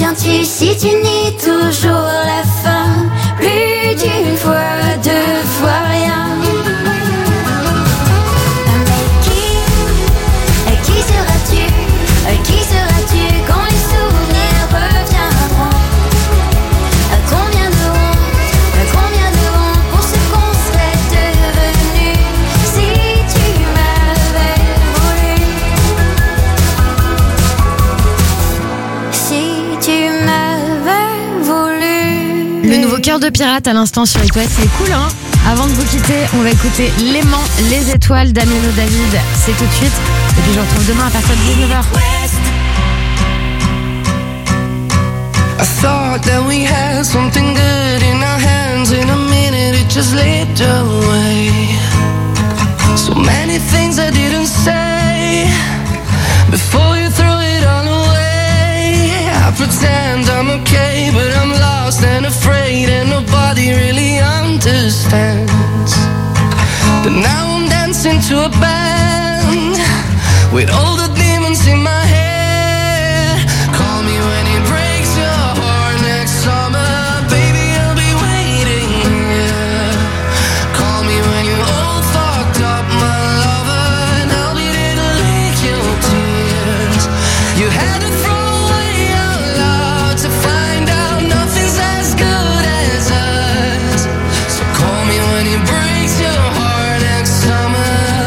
reviens-tu si tu nies toujours la fin? Plus d'une fois, deux fois rien. Mais qui seras-tu? Qui seras-tu quand les souvenirs reviendront? Combien de honte pour ce qu'on serait devenu si tu m'avais voulu. Si tu m'avais voulu. Le nouveau Cœur de pirate à l'instant sur It West, c'est cool hein. Avant de vous quitter, on va écouter L'aimant, les étoiles d'Amiano David, c'est tout de suite. Et puis je vous retrouve demain à partir de 19h. I thought that we had something good in our hands. In a minute it just slipped away. So many things I didn't say before you threw it all away. I pretend I'm okay, but I'm lost and afraid, and nobody really understands. But now I'm dancing to a band with all the demons in my head. Call me when it breaks your heart next summer, baby, I'll be waiting here. Call me when you're all fucked up, my lover, and I'll be there to lick your tears. You had to throw away our love to find out nothing's as good as us. So call me when it breaks your heart next summer.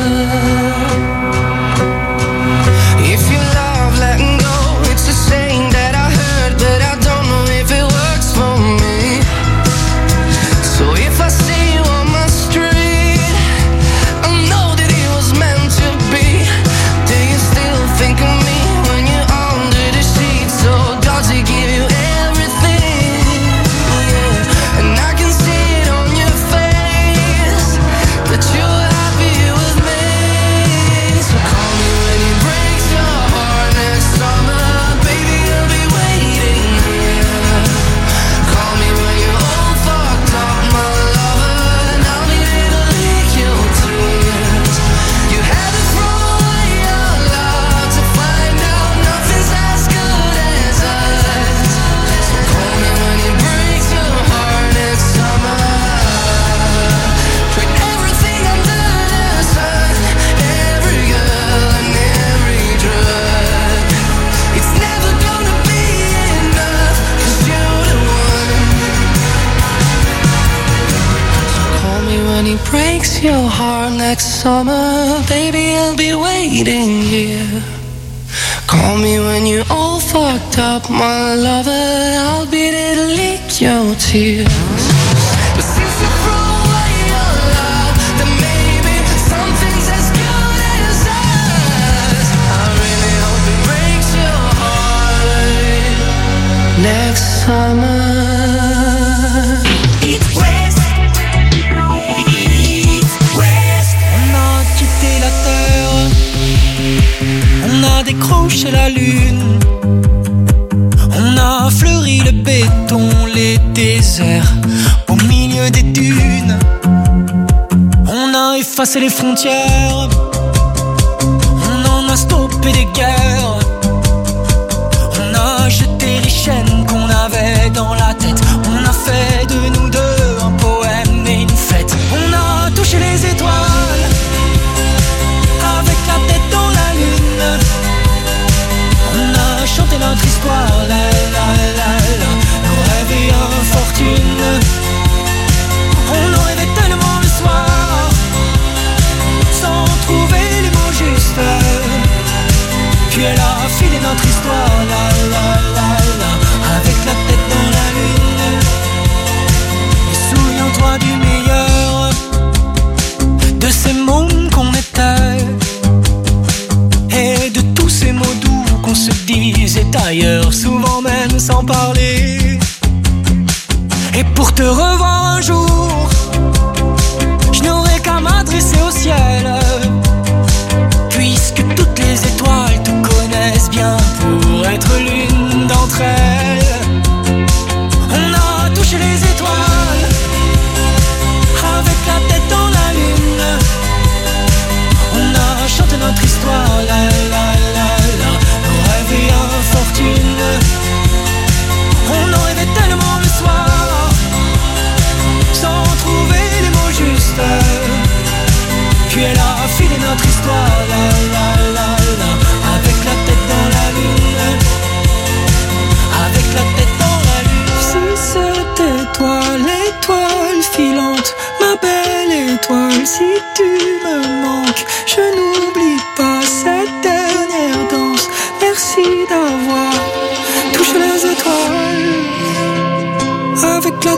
If you love letting go, it's a saying that I heard, but I don't know if it works for me. So if I see you on my street, I know that it was meant to be. Do you still think of me when you're under the sheets? So does he give you everything? Yeah. And I can see it on your face that you're happy with me. So call me when it breaks your heart next summer, baby, I'll be waiting here. Call me when you're all fucked up, my lover, and I'll be there to lick your tears. You had to throw away your love to find out nothing's as good as us. So call me when it breaks your heart next summer. Trade everything under the sun, every girl and every drug. It's never gonna be enough, 'cause you're the one. So call me when it breaks your heart next summer, baby, I'll be waiting here. Call me when you're all fucked up, my lover, I'll be there to lick your tears. But since you threw away your love, then maybe something's as good as us. I really hope it breaks your heart next summer. It West. It West. On a quitté la terre, on a décroché la lune, on a fleuri le béton, les déserts au milieu des dunes. On a effacé les frontières, on en a stoppé des guerres. On a jeté les chaînes qu'on avait dans la tête. On a fait de nous deux un poème et une fête. On a touché les étoiles avec la tête dans la lune. On a chanté notre histoire, la la la la, nos rêves et infortunes. On en rêvait tellement le soir, sans trouver les mots justes. Puis elle a filé notre histoire, la la la la, avec la tête dans la lune. Et souviens-toi du meilleur de ces mômes qu'on était, et de tous ces mots doux qu'on se disait ailleurs, souvent même sans parler. Et pour te revoir un jour, je n'aurai qu'à m'adresser au ciel, puisque toutes les étoiles te connaissent bien pour être l'une d'entre elles. On a touché les étoiles avec la tête dans la lune. On a chanté notre histoire, la la la la, nos rêves et infortunes.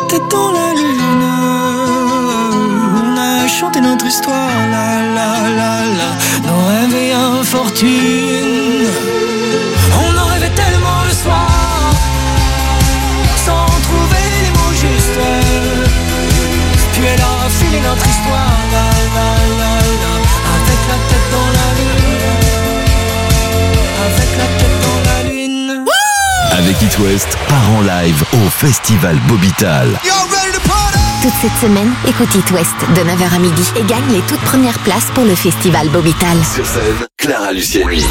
tête dans la lune. On a chanté notre histoire, la la la la, nos rêves et infortunes. On en rêvait tellement le soir, sans trouver les mots justes. Puis elle a filé notre histoire, la la la la, avec la tête dans la lune, avec la tête dans la lune. Avec It West, part en live au festival Bobital. Toute cette semaine, écoute It West de 9h à midi et gagne les toutes premières places pour le festival Bobital. Sur scène, Clara Luciani,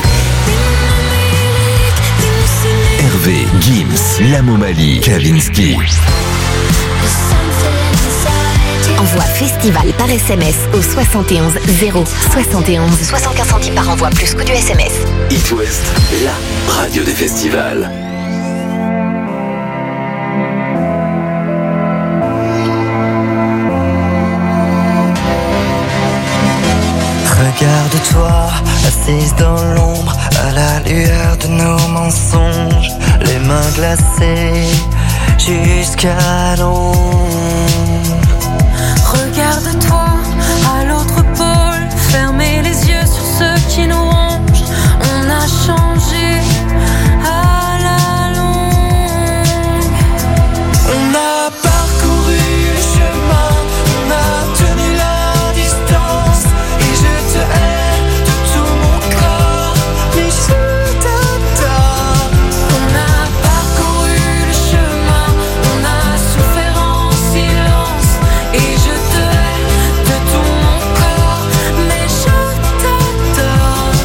Hervé, Gims, Lamomali, Kavinsky. Envoie festival par SMS au 71 0 71 75 centimes par envoi plus coût du SMS. It West, la radio des festivals. Regarde-toi, assise dans l'ombre, à la lueur de nos mensonges, les mains glacées jusqu'à l'ombre. Regarde-toi, à l'autre pôle, fermez les yeux sur ce qui nous ronge. On a changé à la longue. On a parcouru le chemin, on a tenu la distance, et je te hais de tout mon corps, mais je t'adore. On a parcouru le chemin, on a souffert en silence, et je te hais de tout mon corps, mais je t'adore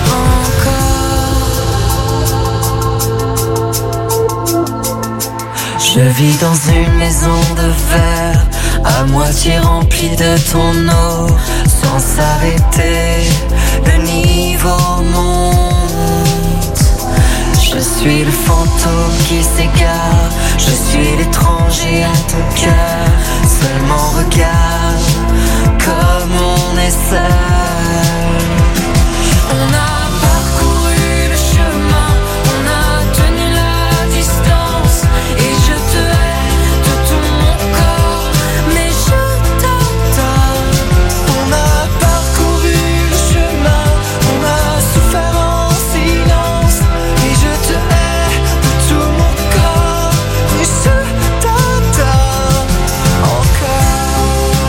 encore. Je vis dans une maison de verre, à moitié remplie de ton eau, sans s'arrêter, le niveau monte. Je suis le fantôme qui s'égare, je suis l'étranger à ton cœur. Seulement regarde comme on est seul. On a parcouru le chemin, on a tenu la distance, et je te hais de tout mon corps, mais je t'adore. On a parcouru le chemin, on a souffert en silence, et je te hais de tout mon corps, mais je t'adore encore.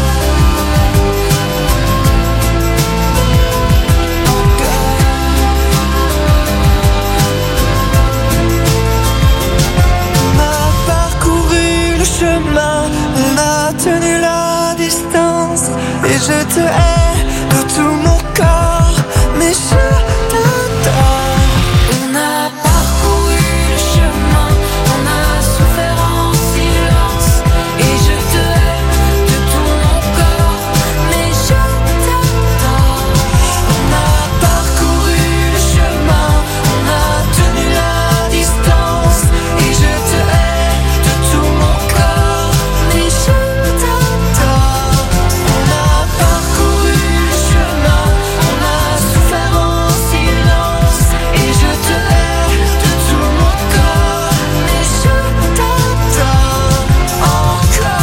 On a parcouru le chemin, on a tenu la distance, et je te hais de tout mon corps, mais je t'adore. On a parcouru le chemin, on a souffert en silence, et je te hais de tout mon corps, mais je t'adore. On a parcouru le chemin, on a tenu la distance, et je te hais de tout mon corps, mais je t'adore. On a parcouru le chemin, on a souffert en silence, et je te hais de tout mon corps, mais je t'adore encore,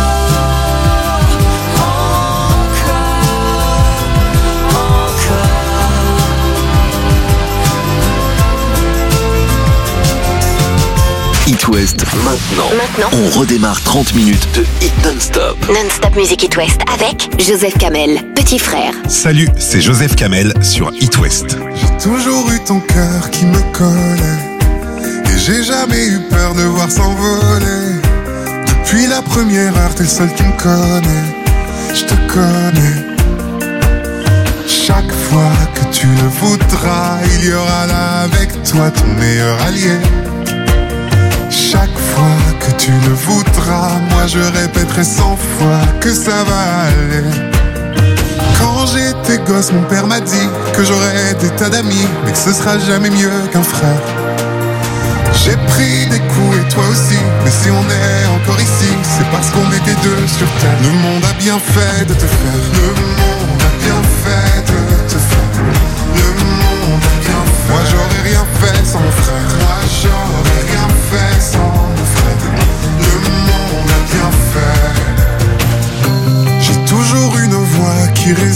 It West, maintenant, on redémarre 30 minutes de hit non-stop. Non-stop Music It West avec Joseph Kamel, petit frère. Salut, c'est Joseph Kamel sur It West. J'ai toujours eu ton cœur qui me collait, et j'ai jamais eu peur de voir s'envoler. Depuis la première heure, t'es le seul qui me connaît. Je te connais. Chaque fois que tu le voudras, il y aura là avec toi ton meilleur allié. Chaque fois que tu le voudras, moi je répéterai 100 fois que ça va aller. Quand j'étais gosse, mon père m'a dit que j'aurais des tas d'amis, mais que ce sera jamais mieux qu'un frère. J'ai pris des coups et toi aussi, mais si on est encore ici, c'est parce qu'on était deux sur terre. Le monde a bien fait de te faire. Le monde a bien fait de te faire. Le monde a bien fait. Moi j'aurais rien fait sans mon frère. Moi j'aurais rien fait sans mon frère. Le monde a bien fait.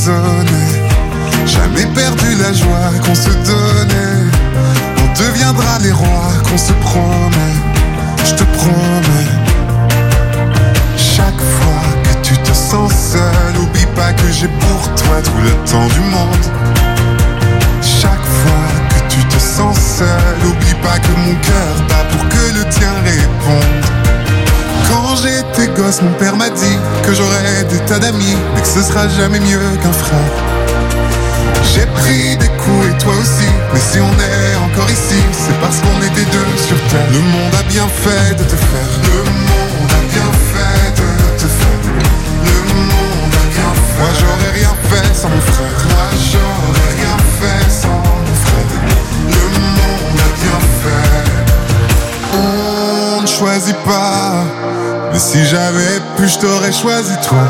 résonnait. Jamais perdu la joie qu'on se donnait. On deviendra les rois qu'on se promet. Je te promets. Chaque fois que tu te sens seul, oublie pas que j'ai pour toi tout le temps du monde. Chaque fois que tu te sens seul, oublie pas que mon cœur bat pour que le tien réponde. Quand j'étais gosse, mon père m'a dit que j'aurais des tas d'amis, mais que ce sera jamais mieux qu'un frère. J'ai pris des coups et toi aussi, mais si on est encore ici, c'est parce qu'on était deux sur terre. Le monde a bien fait de te faire. Le monde a bien fait de te faire. Le monde a bien fait. Moi j'aurais rien fait sans mon frère. Moi j'aurais rien fait sans mon frère. Le monde a bien fait. On ne choisit pas, mais si j'avais pu, je t'aurais choisi toi.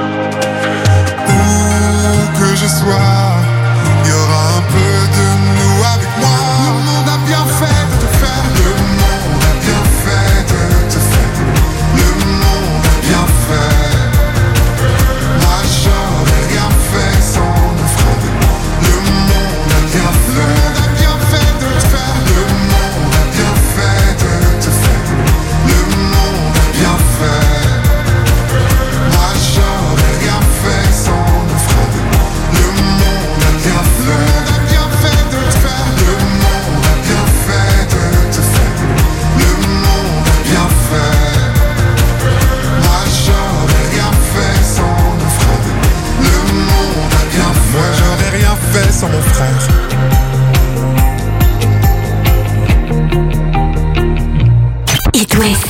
Où que je sois, il y aura un peu de nous avec moi. Le monde a bien fait de te faire. Le monde a bien fait de te faire. Le monde a bien fait. Moi j'aurais rien fait sans mon frère. Le monde a bien fait. Le monde a bien fait de te faire. Le monde a bien fait de te faire. Le monde a bien fait. Moi j'aurais rien fait sans mon frère. Le monde a bien fait. Le monde a bien fait de te faire. Le monde a bien fait de te faire. Le monde a bien fait. Moi j'aurais rien fait sans mon frère. Le monde a bien fait. Moi j'aurais rien fait sans mon frère. It West.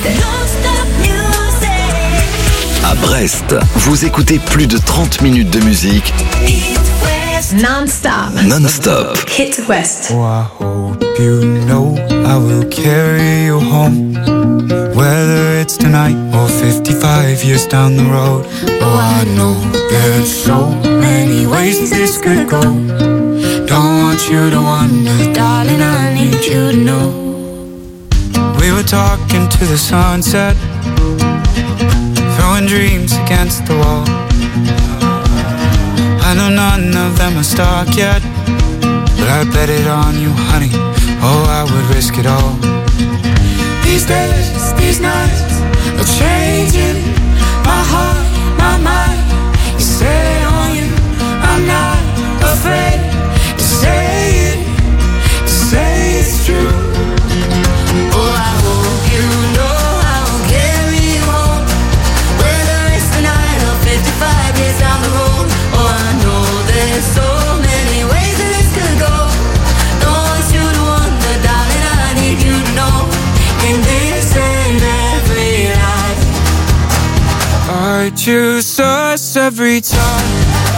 À Brest, vous écoutez plus de 30 minutes de musique Non-stop. non-stop. Hit West. Oh, I hope you know I will carry you home. Whether it's tonight or 55 years down the road. Oh, I know there's so many ways this could go. Don't want you to wonder, darling, I need you to know. We were talking to the sunset, throwing dreams against the wall. I know none of them are stuck yet, but I bet it on you, honey. Oh, I would risk it all. These days, these nights are changing my heart, my mind. You say on you, I'm not afraid to say it, to say it's true. Oh, I hope you know I'll carry you home, whether it's tonight or 55 years down the road. Oh, I know there's so many ways that this could go. Don't want you to wonder, darling, I need you to know. In this and every life, I choose us every time.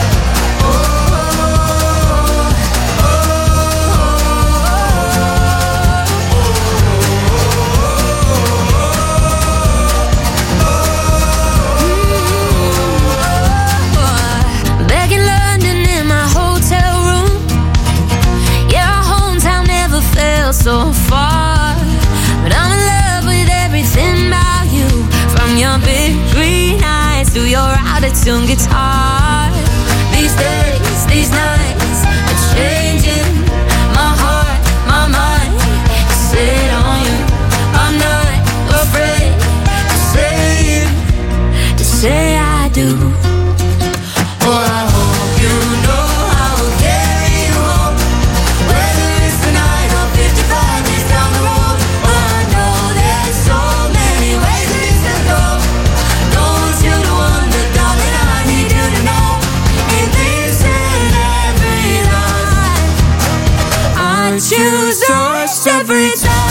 Back in London in my hotel room. Yeah, our hometown never felt so far. But I'm in love with everything about you, from your big green eyes to your out-of-tune guitar. These days, these nights are changing my heart, my mind. Sit on you, I'm not afraid to say it, to say I do. Oh, I hope you know I will carry you home, whether it's tonight or 55 years down the road. Oh, I know there's so many ways that this could go. Don't want you to wonder, darling, I need you to know. In this and every life, I choose us every time.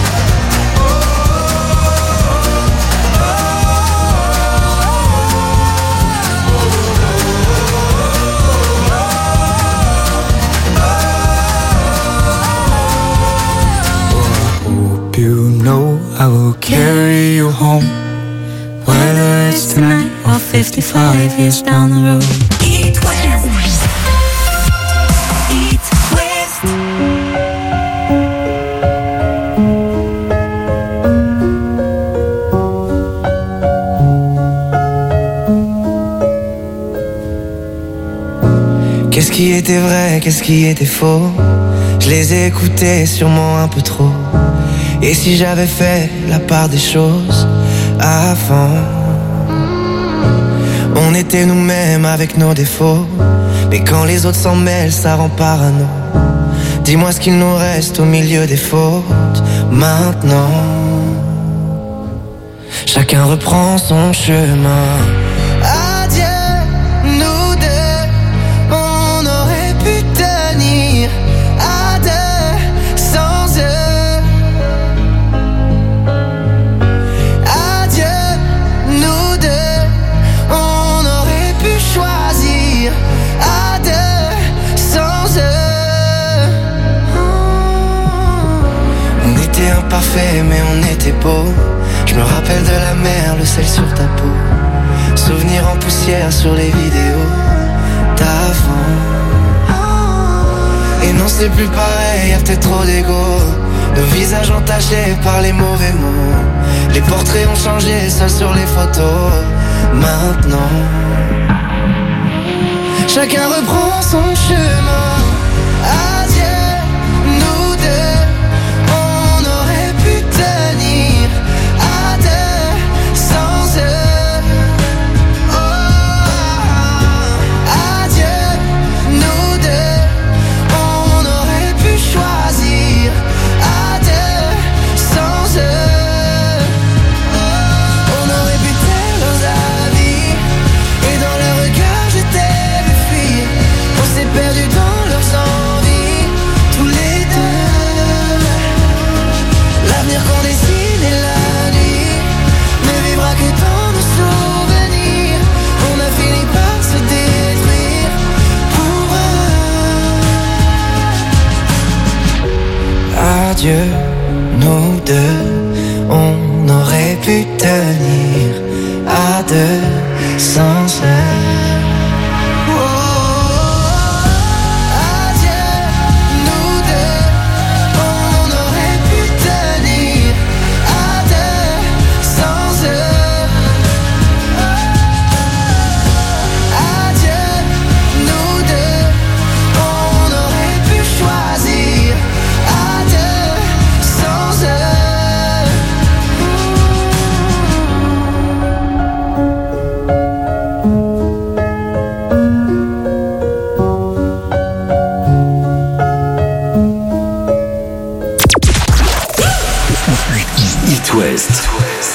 Hope you know I will carry you home, whether it's tonight or 55 years down the road. Eat West. Eat West. Qu'est-ce qui était vrai, qu'est-ce qui était faux? Je les ai écoutés sûrement un peu trop. Et si j'avais fait la part des choses avant? On était nous-mêmes avec nos défauts, mais quand les autres s'en mêlent, ça rend parano. Dis-moi ce qu'il nous reste au milieu des fautes maintenant. Chacun reprend son chemin. Adieu, nous deux, on aurait pu tenir à deux sans eux. Adieu, nous deux, on aurait pu choisir à deux sans eux. On était imparfaits mais on était beaux. Je me rappelle de la mer, le sel sur ta peau. Souvenirs en poussière sur les vidéos d'avant. Et non c'est plus pareil, y'a peut-être trop d'ego. Nos visages entachés par les mauvais mots. Les portraits ont changé, seuls sur les photos. Maintenant chacun reprend son chemin. Adieu, nous deux, on aurait pu tenir à deux sans eux. Oh, adieu, nous deux, on aurait pu choisir à deux sans eux. On aurait pu taire leurs avis et dans leurs regards j'étais vu fuir. On s'est perdu dans leurs envies, tous les deux. L'avenir qu'on dessine est la nuit ne vivra que dans nos souvenirs. On a fini par se détruire pour eux. Adieu, nous deux, on aurait pu tenir à deux sans eux. Adieu, nous deux, on aurait pu tenir à deux sans eux. Adieu, nous deux, on aurait pu choisir à deux sans eux. It West.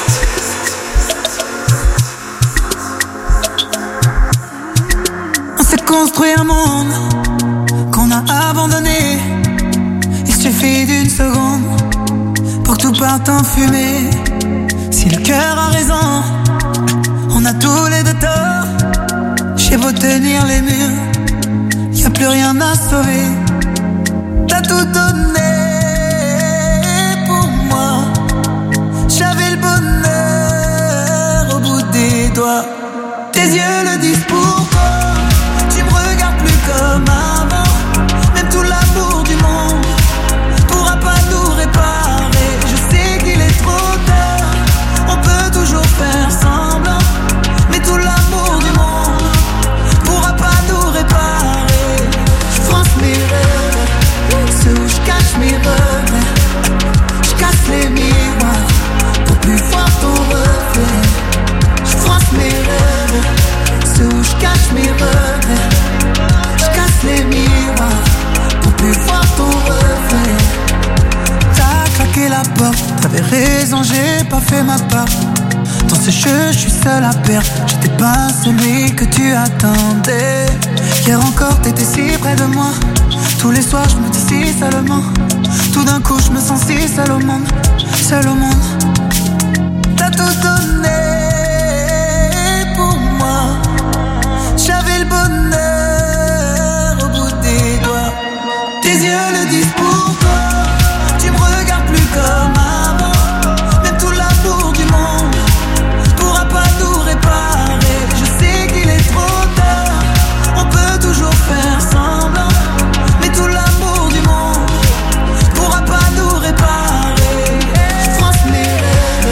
On s'est construit un monde qu'on a abandonné. Il suffit d'une seconde pour que tout parte en fumée. Si le cœur a raison, on a tous les deux tort. J'ai beau tenir les murs, y a plus rien à sauver. T'as tout donné pour moi. J'avais le bonheur au bout des doigts. Tes yeux le disent pourquoi. Tu me regardes plus comme avant. Même tout l'amour du monde pourra pas nous réparer. Je sais qu'il est trop tard. On peut toujours faire semblant, mais tout l'amour du monde pourra pas nous réparer. Je France mes rêves, ceux où je cache mes regrets. Je casse les miroirs pour plus voir ton reflet. Je France mes rêves, ceux où je cache mes regrets. Je casse les miroirs pour plus voir ton reflet. T'as claqué la porte, t'avais raison, j'ai pas fait ma part. Dans ce jeu, je suis seul à perdre. J'étais pas celui que tu attendais. Hier encore, t'étais si près de moi. Tous les soirs, je me dis si seulement. Tout d'un coup, je me sens si seul au monde. Seul au monde. T'as tout donné pour moi. J'avais le bonheur au bout des doigts. Tes yeux le disent pourquoi. Tu me regardes plus comme avant. Même tout l'amour du monde pourra pas nous réparer. Je sais qu'il est trop tard. On peut toujours faire semblant, mais tout l'amour du monde pourra pas nous réparer. Je France mes rêves,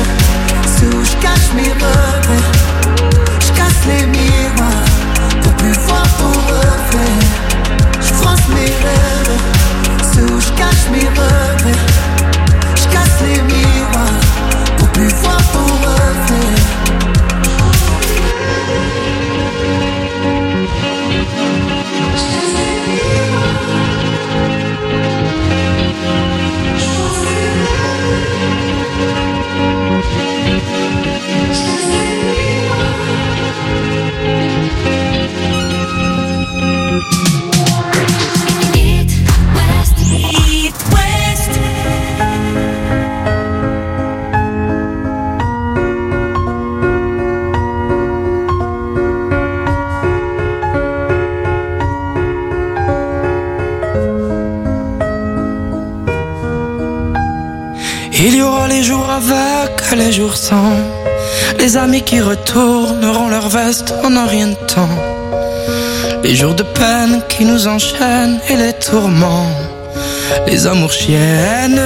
que les jours sans. Les amis qui retourneront leur veste en un rien de temps. Les jours de peine qui nous enchaînent et les tourments. Les amours chiennes.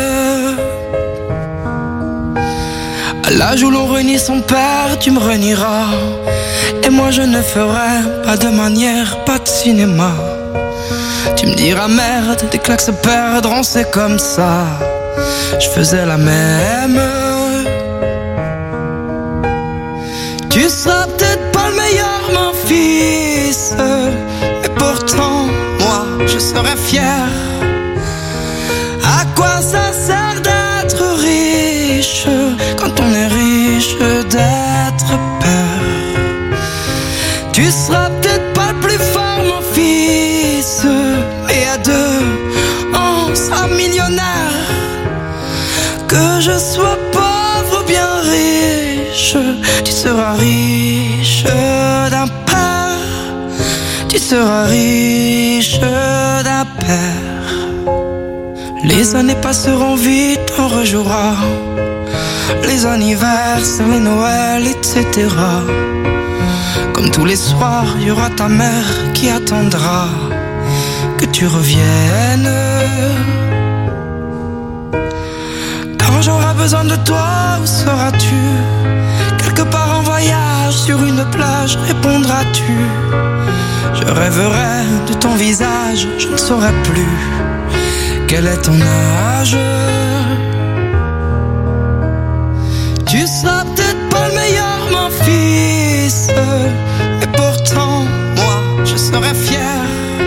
À l'âge où l'on renie son père, tu me renieras. Et moi je ne ferai pas de manière, pas de cinéma. Tu me diras merde, des claques se perdront, c'est comme ça. Je faisais la même. Tu seras peut-être pas le meilleur, mon fils, mais pourtant, moi, je serai fier. À quoi ça sert d'être riche quand on est riche d'être père? Tu seras peut-être pas le plus fort, mon fils, mais à deux, on sera millionnaire. Que je sois pauvre ou bien riche, tu seras riche d'un père. Tu seras riche d'un père. Les années passeront vite, on rejouera les anniversaires, les Noëls, etc. Comme tous les soirs, il y aura ta mère qui attendra que tu reviennes. Quand j'aurai besoin de toi, où seras-tu? Quelque part en voyage, sur une plage, répondras-tu? Je rêverai de ton visage, je ne saurai plus quel est ton âge. Tu seras peut-être pas le meilleur, mon fils, mais pourtant, moi, je serai fier.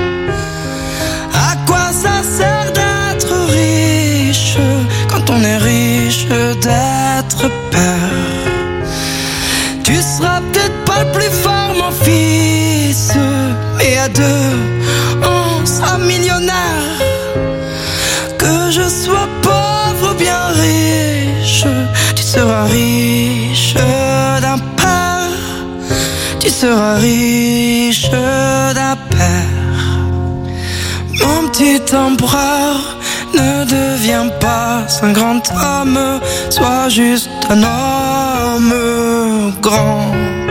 À quoi ça sert d'être riche quand on est riche d'être père? Tu seras peut-être pas le plus fort, mon fils, mais à deux, on sera millionnaire. Que je sois pauvre ou bien riche, tu seras riche d'un père. Tu seras riche d'un père. Mon petit empereur, ne deviens pas un grand homme, sois juste un homme grand.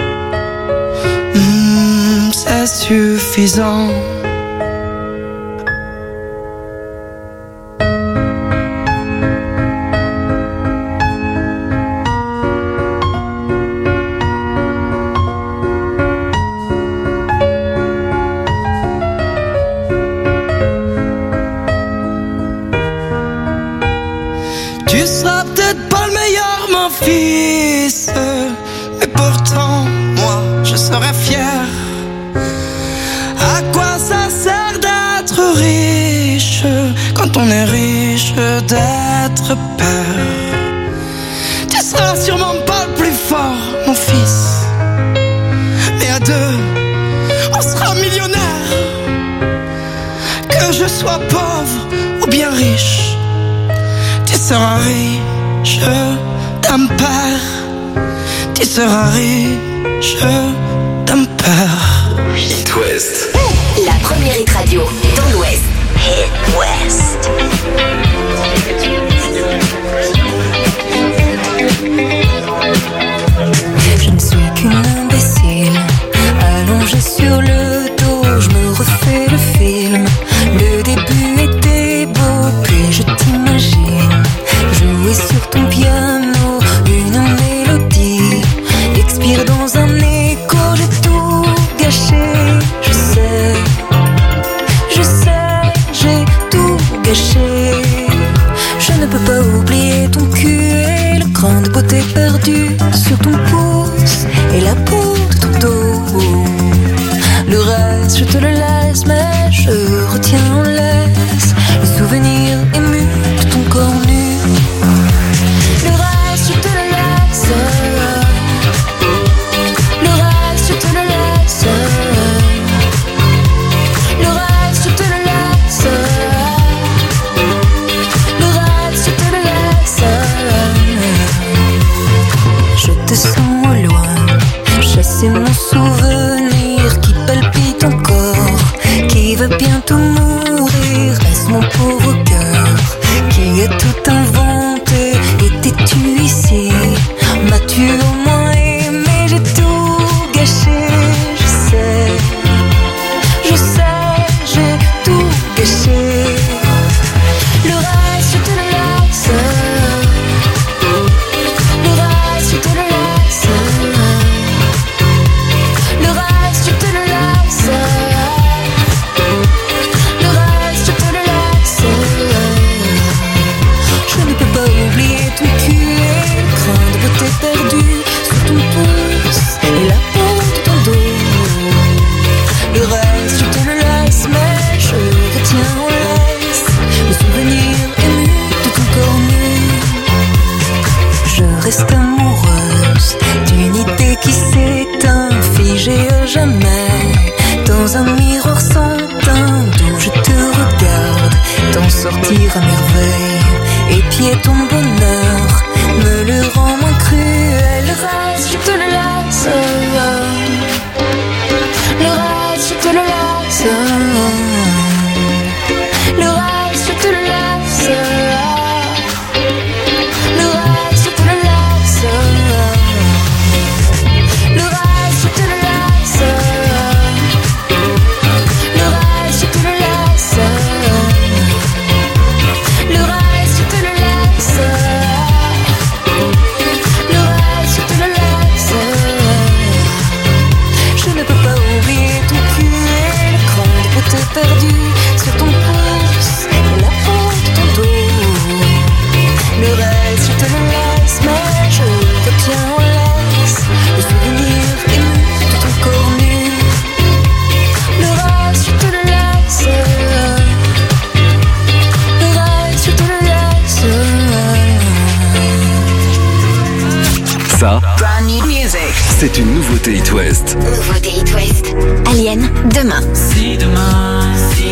C'est suffisant. Tu seras peut-être pas le meilleur, mon fils, mais pourtant, moi, je serai fier. À quoi ça sert d'être riche quand on est riche d'être père? Tu seras sûrement pas le plus fort, mon fils, mais à deux, on sera millionnaire. Que je sois pauvre ou bien riche, tu seras riche d'un père. Tu seras riche d'un père. It West. La première hit radio dans l'Ouest. Hit West. Je ne suis qu'une imbécile, allongée sur le dos, je me refais le film. Le début était beau, puis je t'imagine jouer sur ton piano une mélodie, expire dans un écho, j'ai tout gâché. Je sais, j'ai tout gâché. Je ne peux pas oublier ton cul et le grain de beauté perdu sur ton pouce et la peau de ton dos. Le reste, je te le laisse, mais je retiens en laisse le souvenir ému de ton corps nu. Le reste, je te le laisse. Le reste, je te le laisse. Le reste, je te le laisse. Le reste, je te le laisse. Je te sens au loin, chasser mon souvenir qui palpite encore, qui va bientôt mourir. Reste mon pauvre cœur qui a tout inventé. Étais-tu ici perdue sur ton pouce et la peau de ton dos. Le reste, je te le laisse, mais je retiens en laisse le souvenir ému de ton corps nu. Je reste amoureuse d'une idée qui s'éteint, figée à jamais dans un miroir sans teint d'où je te regarde t'en sortir à merveille. Épier ton bonheur me le rend moins cruel. Le reste, je te le laisse. Le reste, je te le laisse. Le reste, je te le laisse. Le reste, je te le laisse. Le reste, je te le laisse. Le reste, je te le laisse. Le reste, je te le laisse. Le reste, je te le laisse. Je ne peux pas oublier ton cul et le cran de beauté perdu sur ton pouce et la peau de ton dos. Le reste, je te le laisse, mais je retiens en laisse le souvenir ému de ton corps nu. Le reste, je te le laisse. Le reste, je te le laisse. Ça, c'est une nouveauté It West. Nouveauté It West. Alien, demain. Si demain,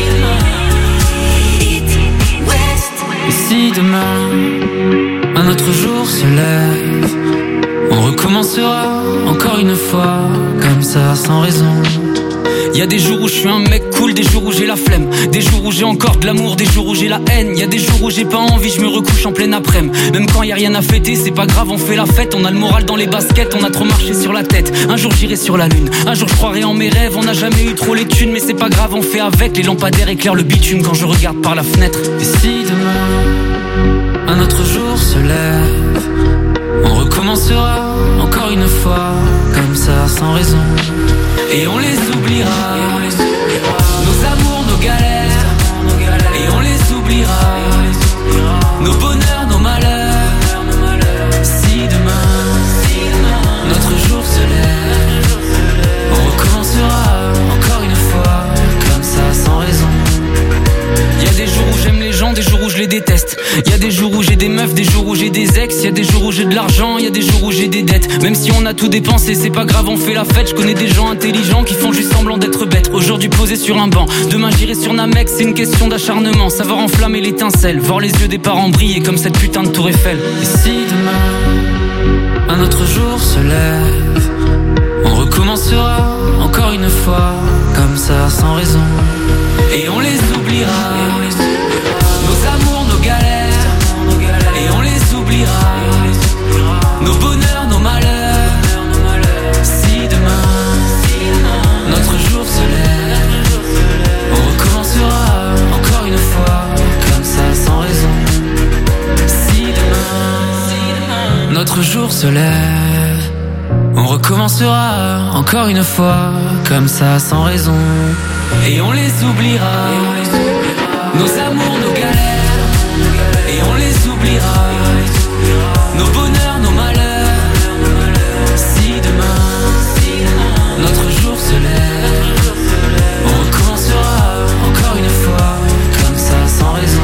et si demain, un autre jour se lève, on recommencera encore une fois, comme ça, sans raison. Y'a des jours où je suis un mec cool, des jours où j'ai la flemme, des jours où j'ai encore de l'amour, des jours où j'ai la haine. Y'a des jours où j'ai pas envie, je me recouche en pleine après-midi. Même quand y'a rien à fêter, c'est pas grave, on fait la fête. On a le moral dans les baskets, on a trop marché sur la tête. Un jour j'irai sur la lune, un jour je croirai en mes rêves. On n'a jamais eu trop les thunes, mais c'est pas grave, on fait avec. Les lampadaires éclairent le bitume quand je regarde par la fenêtre. Et si demain, un autre jour se lève, on recommencera encore une fois, comme ça, sans raison. Et on les oubliera, nos amours, nos galères, et on les oubliera, nos bonheurs, nos malheurs. Si demain, notre jour se lève, on recommencera encore une fois, comme ça, sans raison. Y'a des jours où j'aime les gens, des jours où je les déteste. Y'a des jours où j'ai des meufs, des jours où j'ai des ex. Y'a des jours où j'ai de l'argent, y'a des jours où j'ai des dettes. Même si on a tout dépensé, c'est pas grave, on fait la fête. Je connais des gens intelligents qui font juste semblant d'être bêtes. Aujourd'hui posé sur un banc, demain j'irai sur Namek. C'est une question d'acharnement, savoir enflammer l'étincelle, voir les yeux des parents briller comme cette putain de tour Eiffel. Et si demain, un autre jour se lève, on recommencera encore une fois, comme ça, sans raison. Et on les oubliera, nos amours, nos galères, et on les oubliera, nos bonheurs, nos malheurs. Si demain, notre jour se lève, on recommencera encore une fois, comme ça, sans raison. Si demain, notre jour se lève, on recommencera encore une fois, comme ça, sans raison. Et on les oubliera, nos amours, nos galères, et on les oubliera, nos bonheurs, nos malheurs. Si demain, notre jour se lève, on recommencera encore une fois, comme ça, sans raison.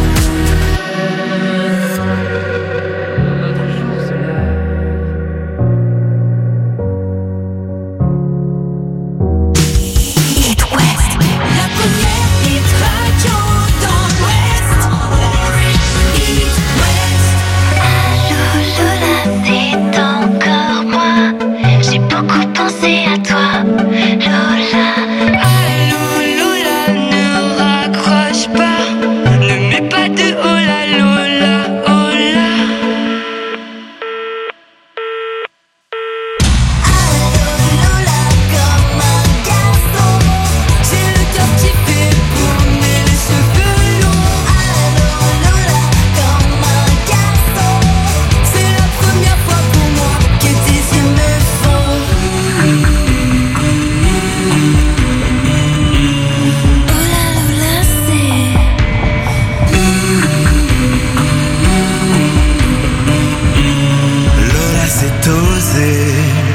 baiser.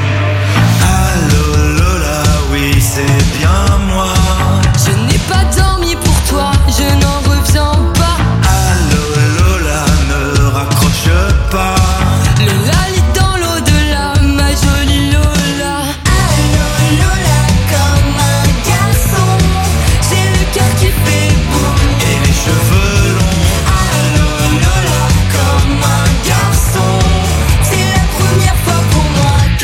Allô Lola, oui c'est bien moi. Je n'ai pas dormi pour toi, je n'en reviens pas. Allô Lola, ne raccroche pas. Lola lit dans l'au-delà, ma jolie Lola. Allô Lola, comme un garçon, j'ai le cœur qui fait boum et les cheveux longs. Allô Lola, comme un garçon, c'est la première fois pour moi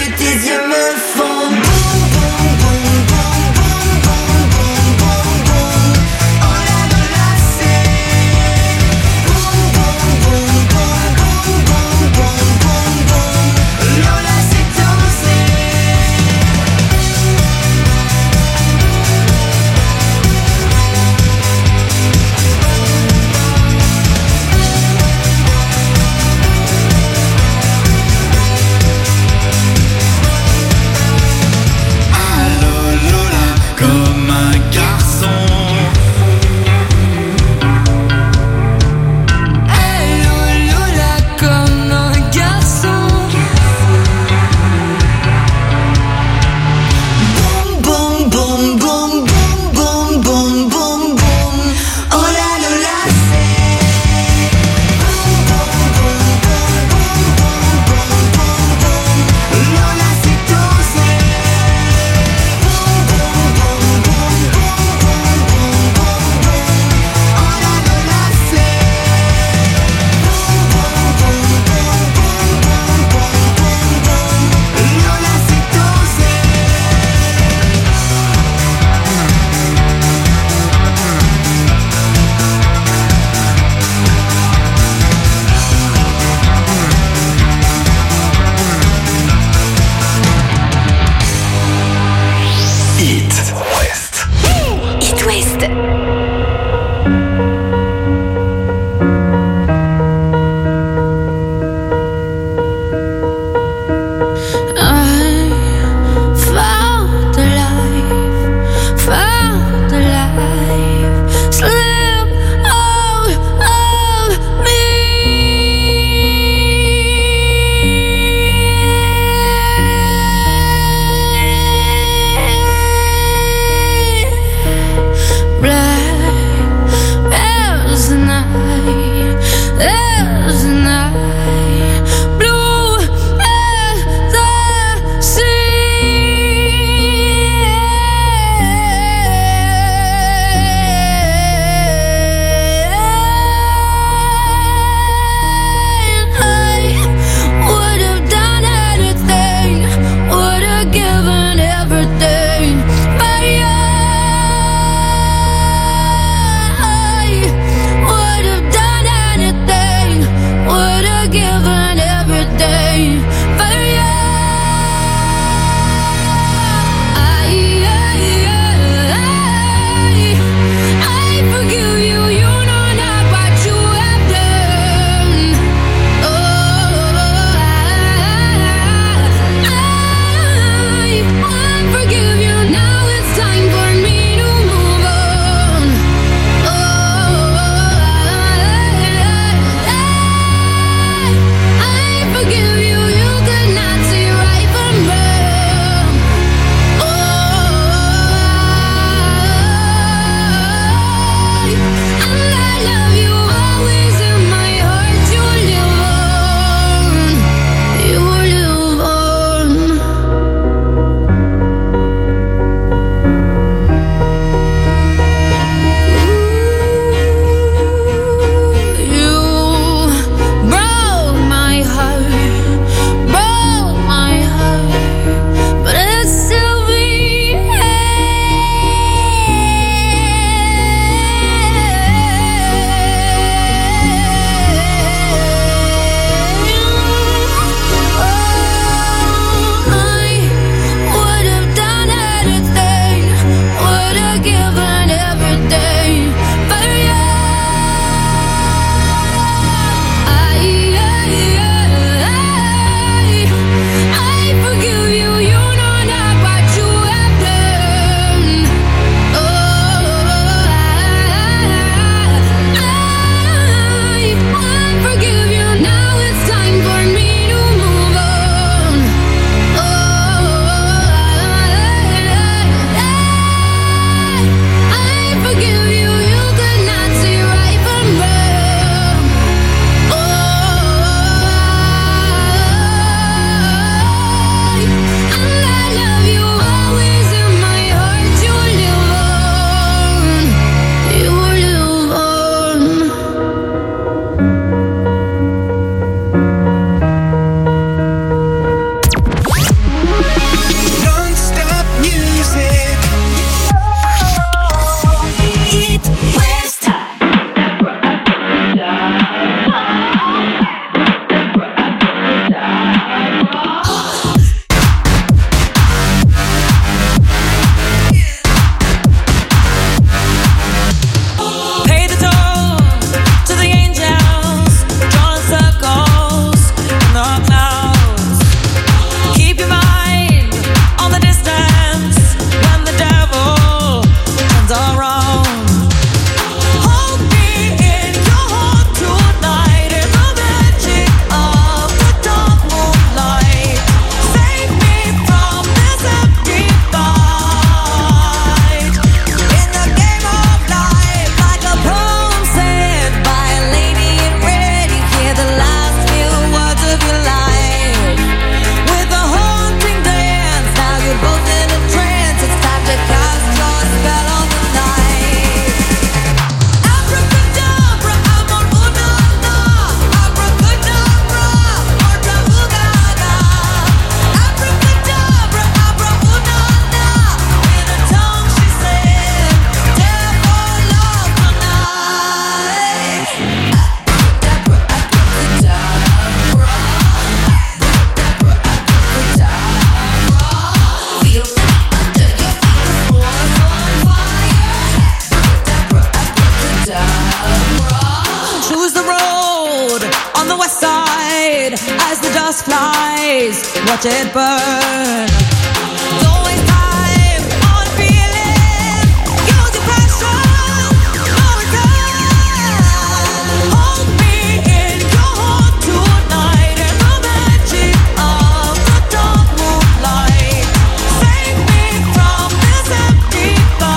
watch it burn. Don't waste time on feeling. Use your passion, no return. Hold me in your heart tonight in the magic of the dark moonlight. Save me from this empty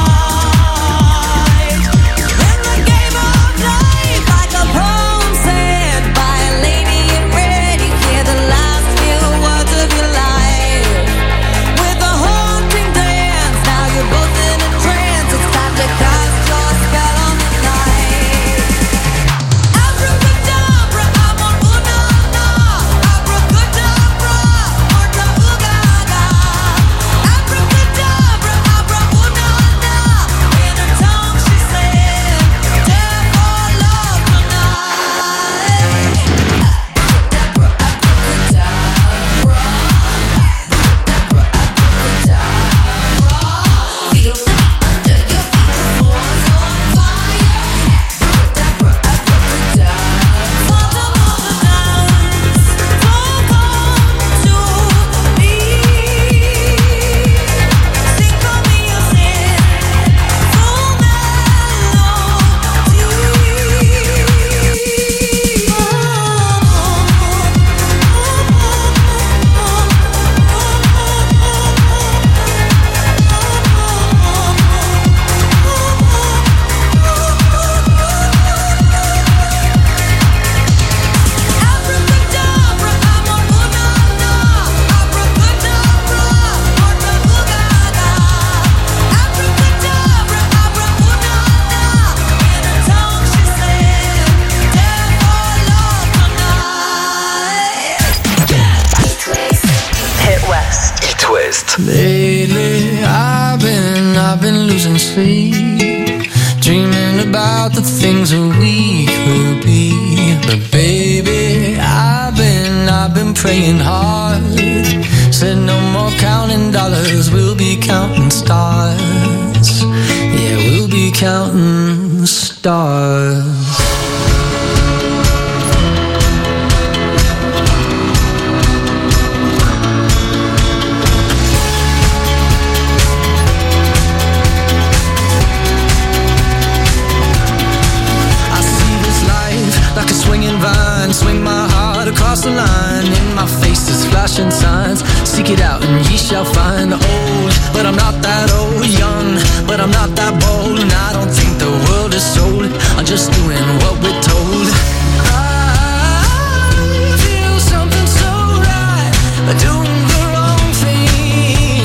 fight. In the game of life, like a poem said by a lady in red, you hear the last few words of your life. With a haunting dance, now you're both in a trance. It's time to cast your spell on the night. Abracadabra, I'm on ooh-na-na. Abracadabra, orta-ooh-ga-ga. Abracadabra, abra-ooh-na-na. In her tongue she said, death or love tonight. Feel the under your feet, the floor's on fire. Phantom of the dance, don't come to me. Sing for me your sin, full Abracadabra, I'm on ooh-na-na. Abracadabra, orta-ooh-ga-ga. Abracadabra, abra-ooh-na-na. In her tongue she said, death or love tonight. Hit West. Hit West. Lately I've been losing sleep, dreaming about the things that we could be. But baby, I've been praying hard. Said no more counting dollars, we'll be counting stars. Yeah, we'll be counting stars. I see this life like a swinging vine, swing my heart across the line. In my face is flashing signs, seek it out and ye shall find. Old, but I'm not that old. Young, but I'm not that bold. And I don't think the world is sold, I'm just doing what we're told. I feel something so right, doing the wrong thing.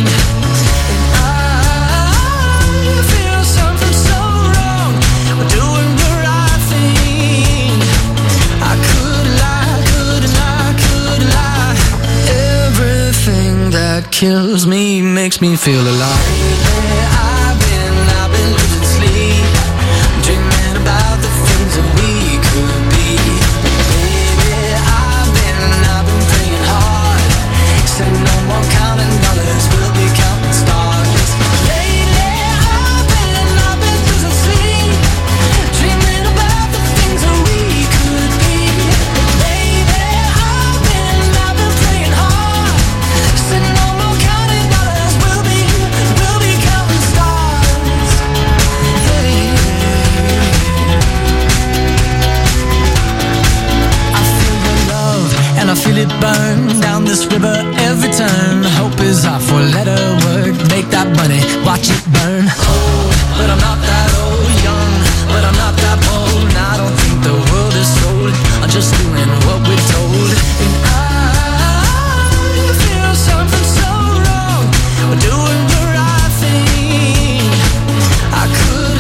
And I feel something so wrong, doing the right thing. I could lie, could lie. Everything that kills me makes me feel alive. I've been losing sleep, dreaming about the things that we could be. Baby, I've been praying hard. Said no more counting dollars, we'll be counting stars. Lately, I've been losing sleep, dreaming about the things that we could be. Baby, I've been praying hard. Said no more counting dollars, we'll be counting stars. Hey. I feel the love and I feel it burn down this river every turn. Hope is our four-letter word. Make that money, watch it burn. Old, but I'm not that old. Young, but I'm not that bold. And I don't think the world is sold, I'm just doing what we're told. And I feel something so wrong, we're doing the right thing. I could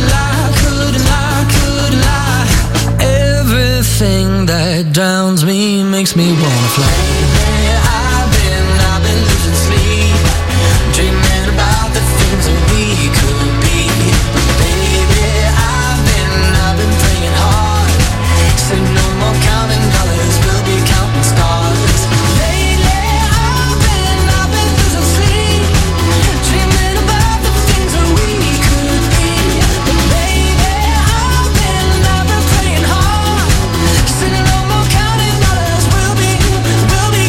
lie. Everything that drowns me makes me wanna fly. I've been losing sleep, dreaming about the things that we could be. Baby, I've been praying hard. Said no more counting dollars, we'll be counting stars. Lately, I've been losing sleep, dreaming about the things that we could be. Baby, I've been praying hard. Said no more counting dollars, we'll be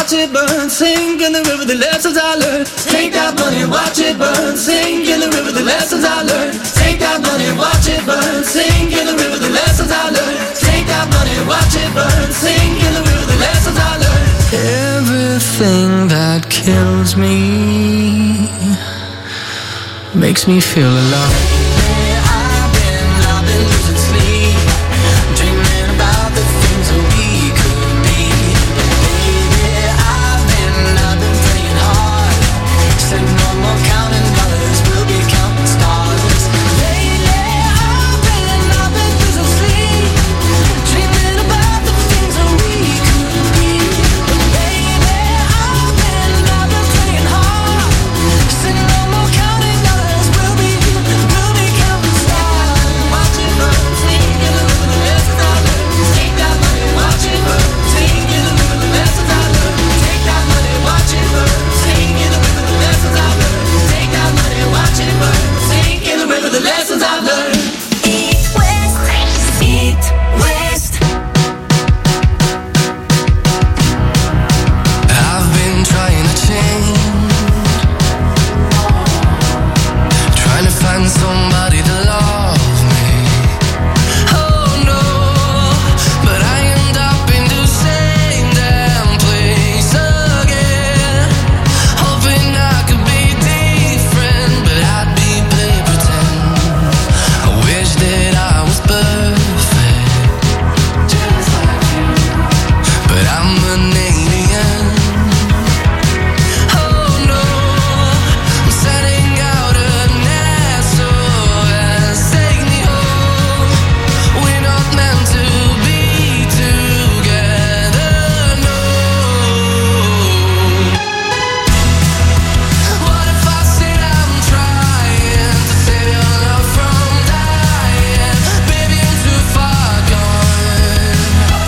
watch it burn. Sink in the river, the lessons I learned. Take that money, watch it burn. Sink in the river, the lessons I learned. Take that money, watch it burn. Sink in the river, the lessons I learned. Take that money, watch it burn. Sink in the river, the lessons I learned. Everything that kills me makes me feel alive. I've been losing sleep, dreaming about the things that we could be. Baby, I've been praying hard. Said no more counting dollars, we'll be counting stars. Lately, I've been losing sleep, dreaming about the things that we could be. Baby, I've been praying hard. Said no more counting dollars, we'll be counting stars. Watch it burn, sing in the river, the lessons I learned. Take that money, watch it burn, sing in the river, the lessons I learned. Take that money, watch it burn, sing in the river, the lessons I learned. Take that money, watch it burn, sing in the river, the lessons I learned. Eat West, Eat West. I've been trying to change, trying to find somebody to love me. Oh no, but I end up in the same damn place again. Hoping I could be different, but I'd be play pretend. I wish that I was perfect, just like you, but I'm an alien. Oh no, I'm setting out an SOS, take me home. We're not meant to be together, no. What if I said I'm trying to save your love from dying? Baby, I'm too far gone.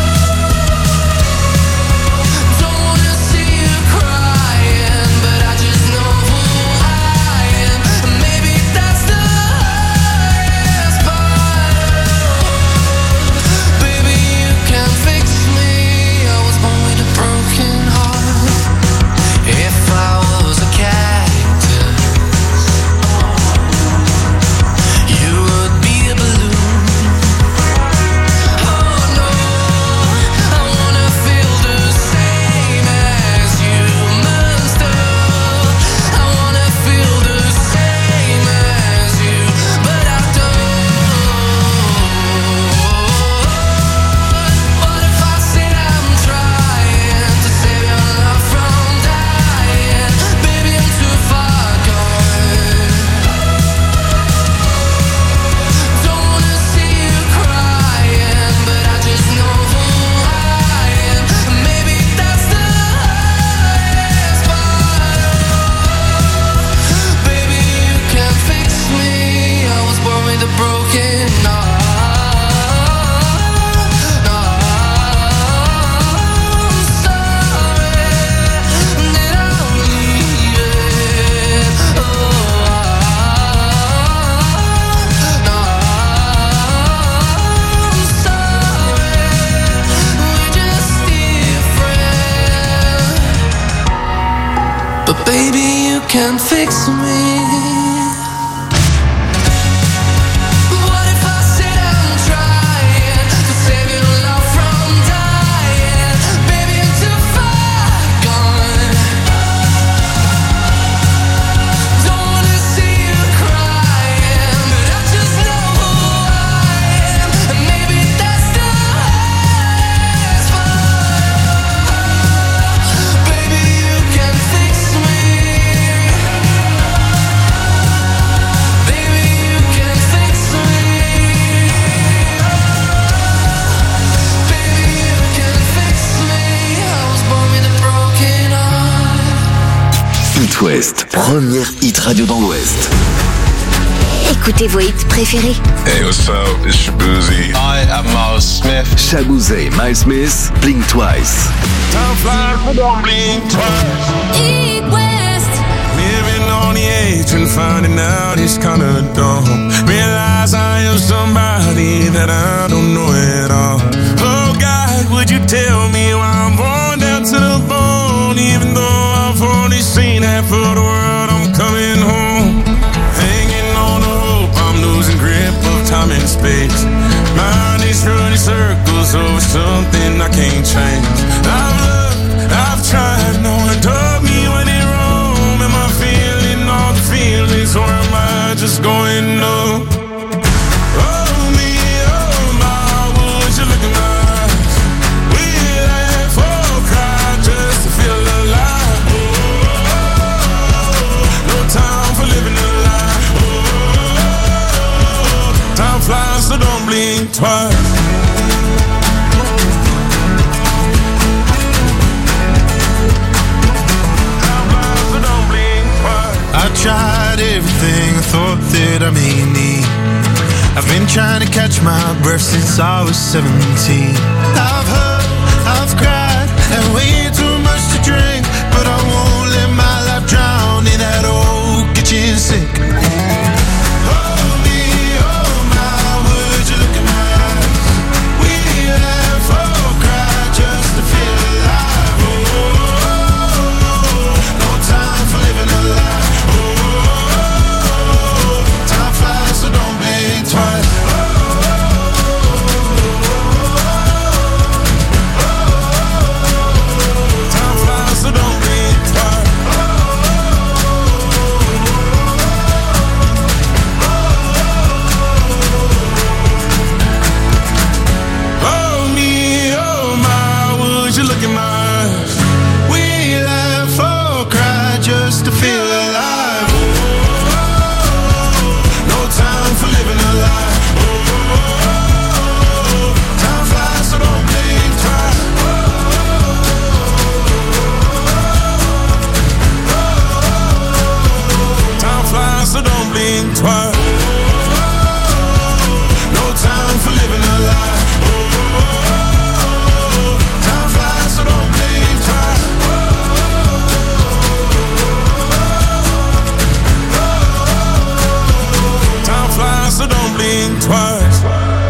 Don't wanna see you crying, but I just know who I am. Maybe that's the hardest part. Baby, you can fix me. I was born with a broken heart. If I was a cactus, you would be a balloon. Oh no, I wanna feel the same as humans do. I wanna feel the same as you, but I don't. What if I said I'm trying to save your love from dying? Baby, I'm too far gone. Don't wanna see you crying, but I just know who I am. Maybe that's the hardest part. Baby, you can fix me. I was born with a broken heart. No, I'm sorry that I'm leaving. Oh, no, I'm sorry. We're just different. But baby, you can fix me. What if I said I'm trying to save your love from dying? Baby, I'm too far gone. Don't wanna see you crying, but I just know who I am. And maybe that's the hardest part. Baby, you can fix me. Baby, you can fix me. Baby, you can fix me. I was born with a broken heart. It West, première hit radio dans l'Ouest. Écoutez vos hits préférés. Hey, what's up? It's Shabuzi. I am Miles Smith. Shabouzey, Miles Smith, Blink Twice. Time flies, blink twice. Eat West. Living on the edge and finding out it's kinda dumb. Realize I am somebody that I don't know at all. Oh God, would you tell me why I'm born down to the bone? cause over something I can't change. I've loved, I've tried, no one told me when it wrong. Am I feeling all the feelings, or am I just going numb? Oh me, oh my, would you look in my eyes? We laugh or cry just to feel alive. No time for living a lie. Time flies, so don't blink twice. I tried everything I thought that I may need. I've been trying to catch my breath since I was 17. I've hurt, I've cried, and way too much to drink, but I won't let my life drown in that old kitchen sink. Hold me, oh my, would you look in my eyes? We laugh or cry just to feel alive. Oh, no time for living a lie. So don't blink twice. Time flies, so don't blink twice. Oh me, oh my, would you look in my eyes? We laugh or cry just to feel alive. Time for living a lie. Time flies, so don't blink twice. Time flies, so don't blink twice. No time for living a lie. Time flies, so don't blink twice. Time flies, so don't blink twice.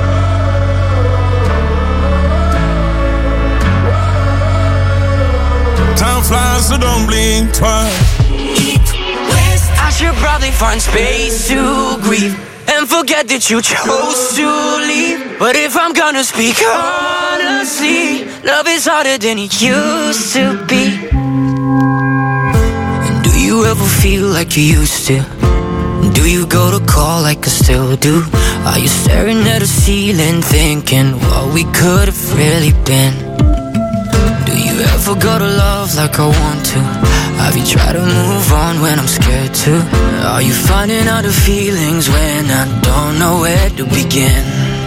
Time flies, so don't blink twice. I should probably find space to grieve and forget that you chose to leave. But if I'm gonna speak honestly, love is harder than it used to be. And do you ever feel like you used to? Do you go to call like I still do? Are you staring at the ceiling thinking what we could have really been? Do you ever go to love like I want to? Have you tried to move on when I'm scared to? Are you finding out the feelings when I don't know where to begin?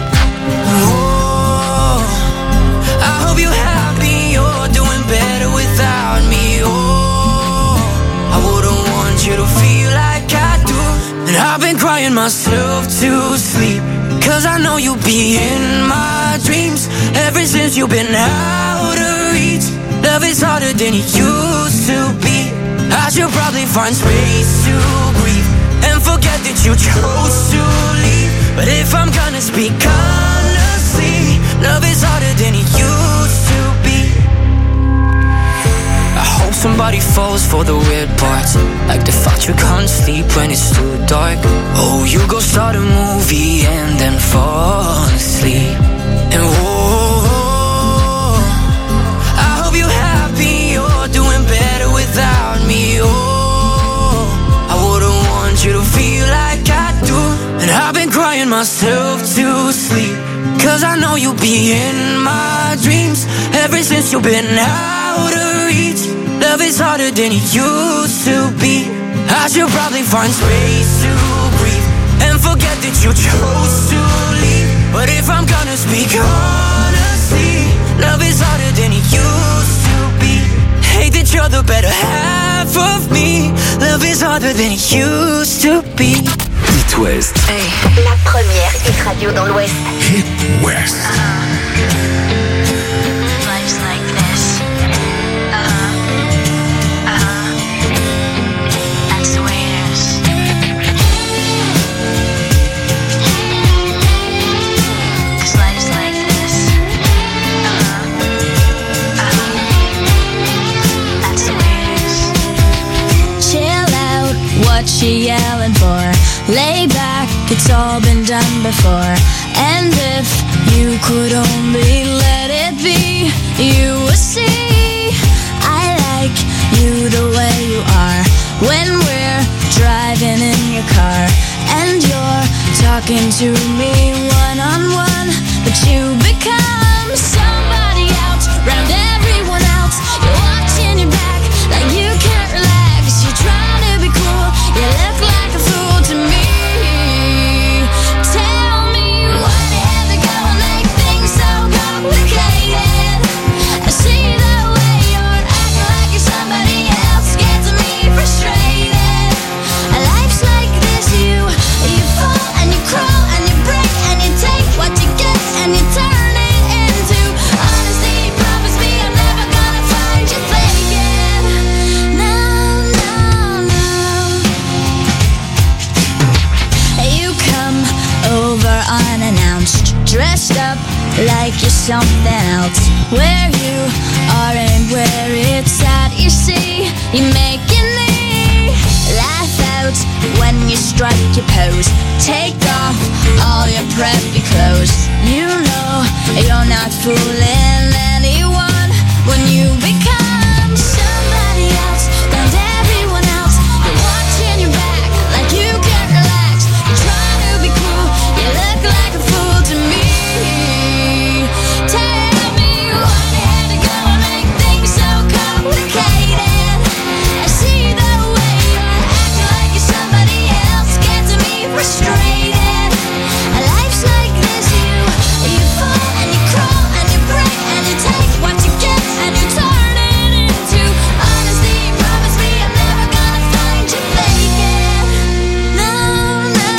Oh, I hope you're happy, you're doing better without me. Oh, I wouldn't want you to feel like I do. And I've been crying myself to sleep, cause I know you'll be in my dreams. Ever since you've been out of reach, love is harder than it used to be. I should probably find space to breathe and forget that you chose to leave. But if I'm gonna speak honestly, love is harder than it used to be. I hope somebody falls for the weird parts, like the fact you can't sleep when it's too dark. Oh, you go start a movie and then fall asleep. And whoa, I hope you're happy, you're doing better without me. Oh, I wouldn't want you to feel like I do. And I've been crying myself to sleep, cause I know you'll be in my dreams. Ever since you've been out of reach, love is harder than it used to be. I should probably find space to breathe and forget that you chose to leave. But if I'm gonna speak honestly, love is harder than it used to be. Hate that you're the better half of me. Love is harder than it used to be. Hit West. Hey. La première hit radio dans l'Ouest. Hit West. Life's like this. That's the way it is. Cause life's like this. That's the way it is. Chill out, what you yelling for? Lay back, it's all been done before. And if you could only let it be, you would see I like you the way you are. When we're driving in your car and you're talking to me one-on-one, but you become somebody else, round everyone else. You're watching your back like you can't relax. You're trying to be cool, you look like a fool to me. Tell me what had to go and make things so complicated. I see the way you're acting like you're somebody else, gets me frustrated. Life's like this, you fall and you crawl and you break and you take what you get and you turn it into honesty. Promise me I'm never gonna find you faking. No, no, no. You come over unannounced, dressed up like you're something else. Where you are and where it's at, you see, you're making me laugh out when you strike your pose. Take off all your preppy clothes. You know you're not fooling anyone when you become somebody else, and everyone else. You're watching your back like you can't relax. You're trying to be cool, you look like a fool to me. Tell me what had to go and make things so complicated. I see the way you're acting like you're somebody else, gets me frustrated. Life's like this, you fall and you crawl and you break and you take what you get and you turn it into honesty. Promise me I'm never gonna find you faking. No, no,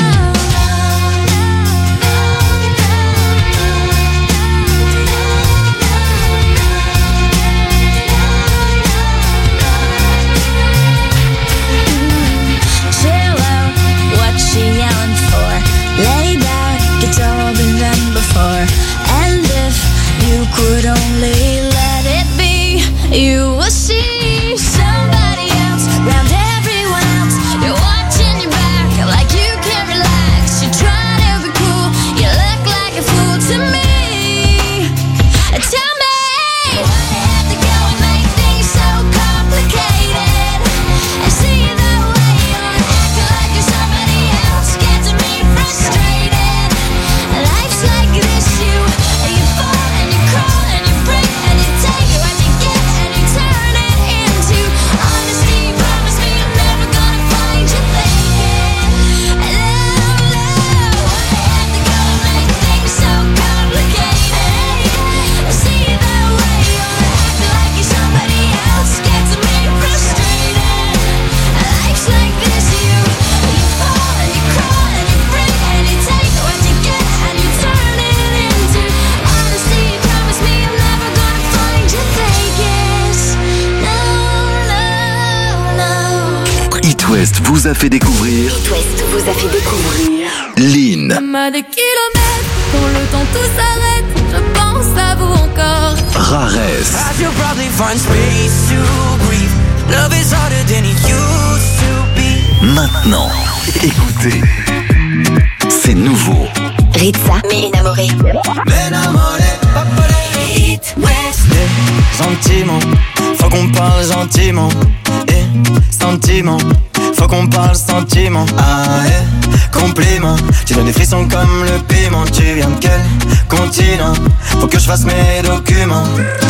chill out, what you yelling for? Lay back, it's all been done before. And if you could only let it be, you will see somebody else, round everyone else. You're watching your back like you can't relax. You're trying to be cool, you look like a fool to me. Tell me what had to go and make things so complicated. I see the way you're acting like you're somebody else, gets me frustrated. Life's like this, you fall and you crawl and you break and you take what you get and you turn it into honesty. Promise me I'm never gonna find you faking. Love, what had to go and make things so complicated. I see the way you're acting like you're somebody else, gets me frustrated. Life's like this, you fall and you crawl and you break and you take what you get and you turn it into honesty. Promise me I'm never gonna find you faking. No, no, no. It West vous a fait découvrir It West vous a fait découvrir Lynn. Comme à des kilomètres, quand le temps tout s'arrête, je pense à vous encore. Rares. I feel probably find space to breathe. Love is harder than it used to be. Maintenant, écoutez, c'est nouveau. Ritza, mais enamoré. It West. Gentiment, faut qu'on parle gentiment. Sentiment, faut qu'on parle sentiment. Compliment, tu donnes des frissons comme le piment. Tu viens de quel continent? Faut que je fasse mes documents.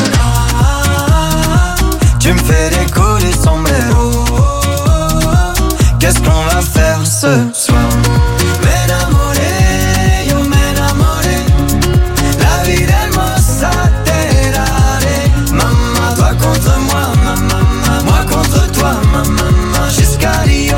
Tu me fais décoller sombrero. Qu'est-ce qu'on va faire ce soir? M'enamoré, yo m'enamoré. La vie hermosa te daré. Maman, toi contre moi, maman, moi contre toi, maman, jusqu'à Rio.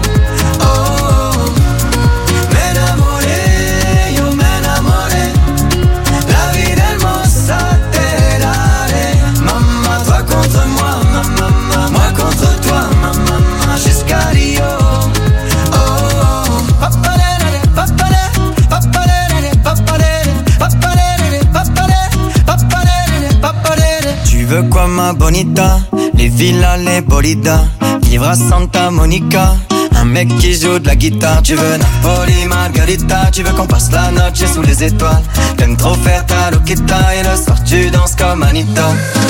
M'enamoré, yo m'enamoré. La vie hermosa te daré. Maman, toi contre moi, maman, moi contre toi, maman, jusqu'à Rio. Tu veux quoi ma bonita? Les villas, les bolidas. Vivre à Santa Monica. un mec qui joue de la guitare. Tu veux Napoli, Margarita. Tu veux qu'on passe la noche sous les étoiles. T'aimes trop faire ta loquita et le soir tu danses comme Anita.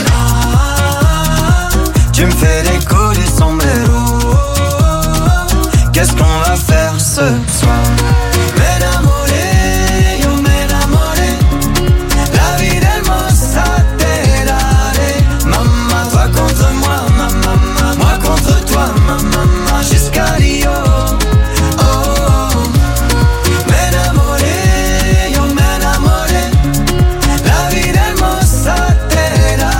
Tu me fais des coups du sombrero. Qu'est-ce qu'on va faire ce soir?